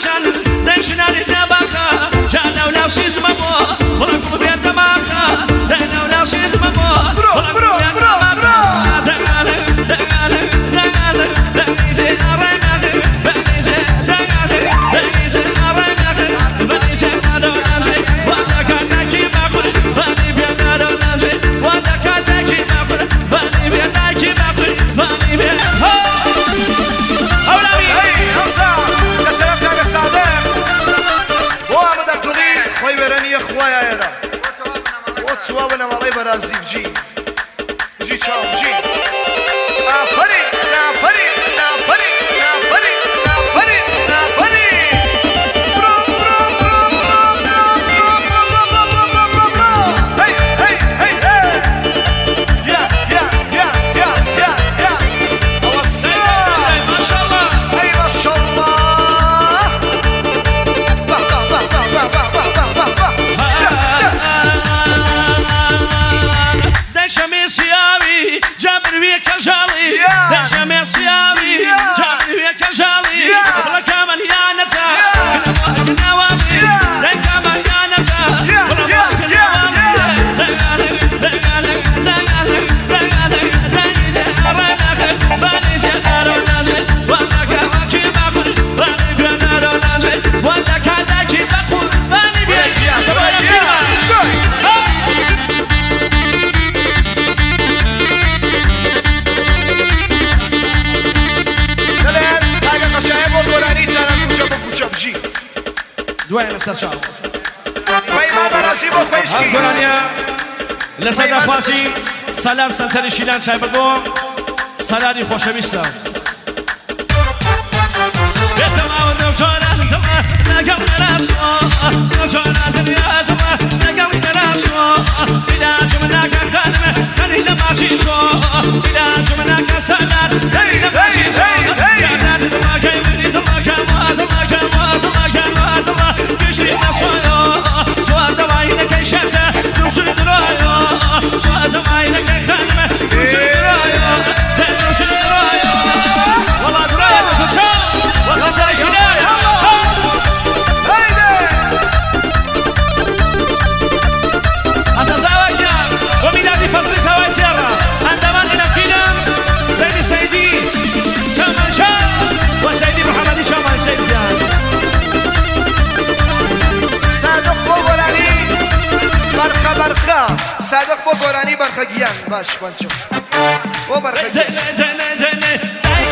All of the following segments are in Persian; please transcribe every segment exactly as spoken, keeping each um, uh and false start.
شان دشنان نباخا جانا ولا شيز مبو ولكم بيت دماخا دنا ولا شيز مبو ولكم بيت دماخا دغاله دغاله دغاله دغيجي ارنغ بنيجي دغاله دغيجي ارنغ بنيجي ادونجي وانا كانكي باخذ بني بيت ادونجي وانا كانكي باخذ بني بيت كي باخذ بني بيت سوابنا والله برازي بجي بجي تشاو بجي نافري نافري نافري نافري نافري نافري برو برو برو برو برو برو برو هي هي هي هي يا يا يا يا يا يا الله ما شاء الله هي ما شاء الله باه باه باه باه باه باه باه باه دشمي سيامي جابر ويك جالي دشمي سيامي جابر ويك جالي ولا كمان يا نتا كنا وامي لا كمان يا نتا ولا ما كنا وامي دغالي دغالي دغالي دغالي دغيجي ارنغ بنيجي ارنغ وانا كاكي باخذ بني بيت ارنغ وانا كاكي باخذ بني بيت يا سبايا كلمه دوای لەسەر چاو گۆرانیە لەسەر داخواسی سەلار سەنتەری شیلان چایبەت بۆ سەلاری خۆشەویستە بێتەماوە نەوجۆرانتەوە لەگەڵ نەراسوە نەوجۆرانتەوە لەگەڵ نەراسوە ئیلاجم ناکە خانمە خەری لە ماچی تۆ ئیلاجم ناکە سەلار خەری لە ماچی تۆ جانان دڵەکەی منی دڵەکەمە دڵەکەمە دڵەکەمە دڵە گشتی نەسۆیۆ تۆ دەوای نەکەی شەتە دووسوی درۆیۆ تۆ دەوای نەکەی خانمە دووسوی درۆیۆ دووسوی درۆیۆ وەڵا درۆیە دەکوچە وەسەندەی شیلانە ئەسەساوەکە بۆ میلادی فەسڵی ساوای سێڕە ئەندەمان ئینەکینم سەیدی سەیدی چامەنچان وە سەیدی محەممەدی چامان سەیدیان صادق بۆ گۆرانی بەرخە بەرخە صادق بۆ گۆرانی بەرخە گیان باش بەنچم بۆ بەرخە گیان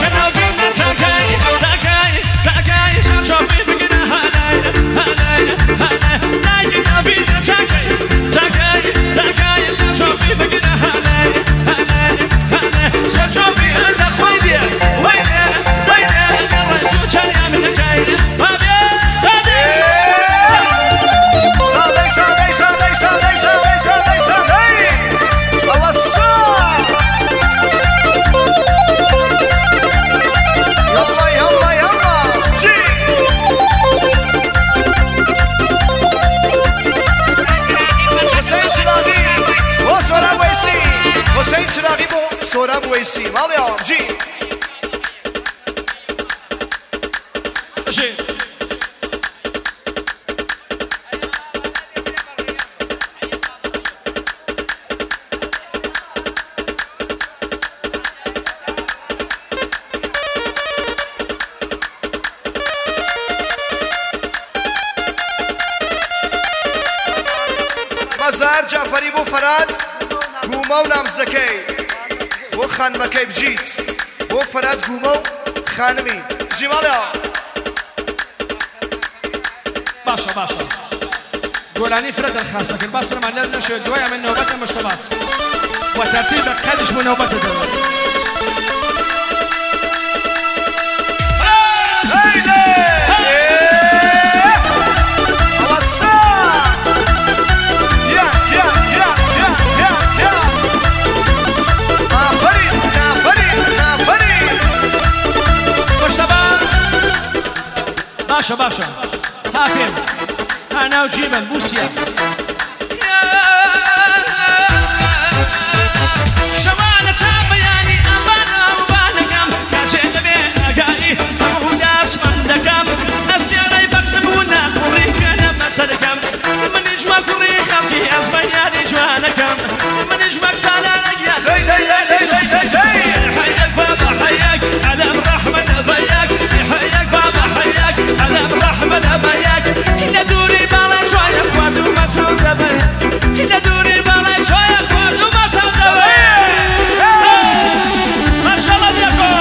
حسین چراغی بۆ سۆراب وەیسی ماڵی ئاوامجی مەزار جعفەری بۆ فەرات گومە و نامزدەکەی بۆ خانمەکەی بجیت بۆ فەرات گومە و خانمی بژی ماڵیەوە باشە باشە گۆرانی فرە دەرخاسەکرد باسرەمان لەر نەشێت دوای ئەمە نۆبەتە مشتەباس وە تەرتیبە قەدش بۆ نۆبەتە دەوێت باشە باشە ها پێم ها ناو جیبم بوسیە شەوانە چاو بەیانی ئەمانە وانەکەم کاچێ لەبێ ئەگانی هەموو داسمان دەکەم ئەستێرەی سركم من يجوا كوري خمتي أزمياني جوانكم من يجوا كسانا نجيان داي داي داي داي داي داي حياك بابا حياك على الرحمة أبياك حياك بابا حياك على الرحمة أبياك إن دوري بالا شوية خوادو ما تعود أبياك إن دوري بالا شوية خوادو ما تعود أبياك ما شاء الله ديكو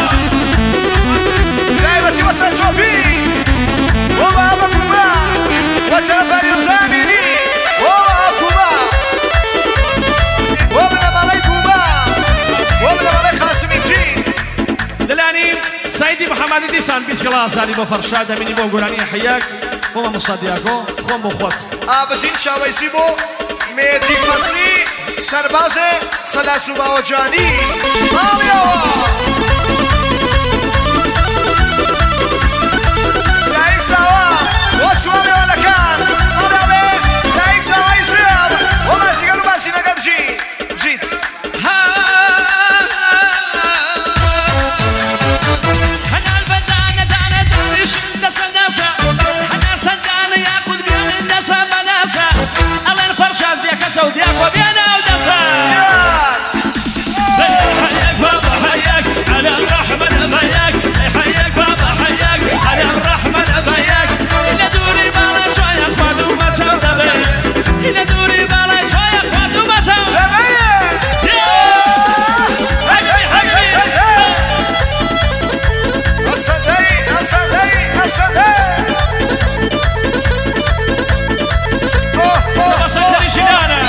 زي بس وصل شوفي وبابا كوبا وسافر يزامني وبابا كوبا وابن مالي كوبا وابن مالي خاسم الجين دلاني سيدي محمد ديسان بيس خلاص علي بو فرشاد مني بو قراني حياك هو مصدياكو خوم بو خوات آبدین شاویسی بو میتی فصلی سرباز سلاسو باوجانی آبیا لایک سوا وچوابی ولکان آبیا لایک سوا ایسیاب و ماسیگلو ماسی نگم جی جیت هنا البدانة دانة دانش نسا نسا هنا صدانة ياخد بيان النسا مناسا الله الفرشاد بيك سودياك وبيانا ودسا حياك بابا حياك على الرحمة أبياك حياك بابا حياك على الرحمة أبياك إن دوري بالا شوية خوادو ما تعود أبياك إن دوري بالا شوية خوادو ما تعود حقي حقي أصدقي أصدقي أصدقي سبا سنتري شدانا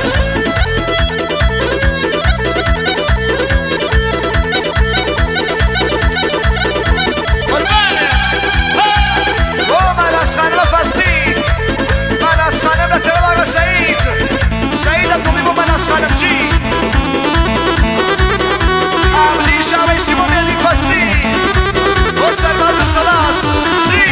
او مناسخانه فصلی مناسخانه به طلب سعید سعید ابومی با مناسخانه بچی عبدی شاویسی با میتی فصلی و سرباز سلاس زی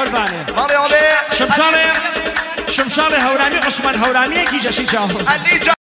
شمشاله شمشاله هورانی عثمان هورانی کی جشی چاو